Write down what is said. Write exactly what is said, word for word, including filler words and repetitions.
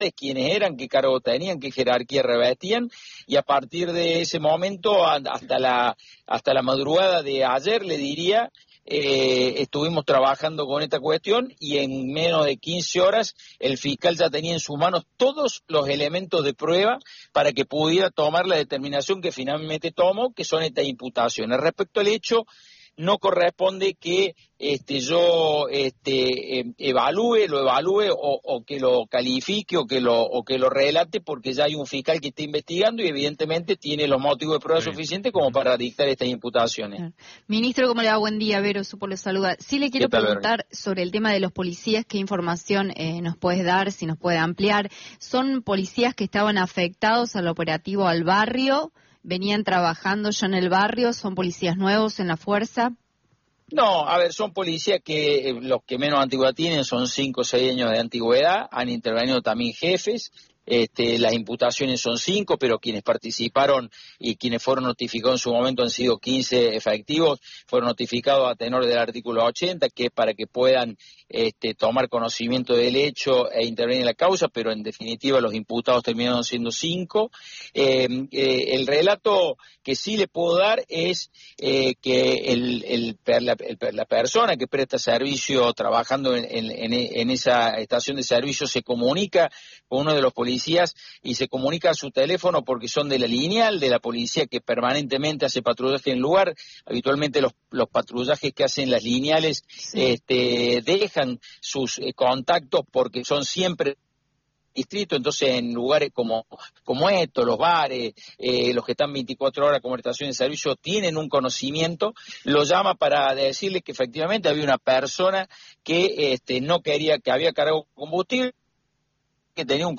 quiénes eran, qué cargo tenían, qué jerarquía revestían, y a partir de ese momento hasta la hasta la madrugada de ayer, le diría, eh, estuvimos trabajando con esta cuestión y en menos de quince horas el fiscal ya tenía en sus manos todos los elementos de prueba para que pudiera tomar la determinación que finalmente tomó, que son estas imputaciones. Respecto al hecho, no corresponde que este, yo este, eh, evalúe, lo evalúe o, o que lo califique o que lo, o que lo relate, porque ya hay un fiscal que está investigando y evidentemente tiene los motivos de prueba sí. suficientes como para dictar estas imputaciones. Ministro, ¿cómo le va? Buen día, Vero, supo le saluda. Sí le quiero tal, preguntar Vero? sobre el tema de los policías, qué información eh, nos puedes dar, si nos puede ampliar. ¿Son policías que estaban afectados al operativo al barrio? ¿Venían trabajando ya en el barrio? ¿Son policías nuevos en la fuerza? No, a ver, son policías que eh, los que menos antigüedad tienen son cinco o seis años de antigüedad, han intervenido también jefes. Este, las imputaciones son cinco, pero quienes participaron y quienes fueron notificados en su momento han sido quince efectivos, fueron notificados a tenor del artículo ochenta, que es para que puedan este, tomar conocimiento del hecho e intervenir en la causa, pero en definitiva los imputados terminaron siendo cinco. Eh, eh, el relato que sí le puedo dar es eh, que el, el, la, el, la persona que presta servicio trabajando en, en, en esa estación de servicio se comunica con uno de los policías y se comunica a su teléfono porque son de la lineal de la policía que permanentemente hace patrullaje en el lugar. Habitualmente los, los patrullajes que hacen las lineales sí. este, dejan sus eh, contactos porque son siempre distritos, entonces en lugares como, como estos, los bares, eh, los que están veinticuatro horas como estación de servicio tienen un conocimiento, lo llama para decirle que efectivamente había una persona que este, no quería, que había cargado combustible, que tenía un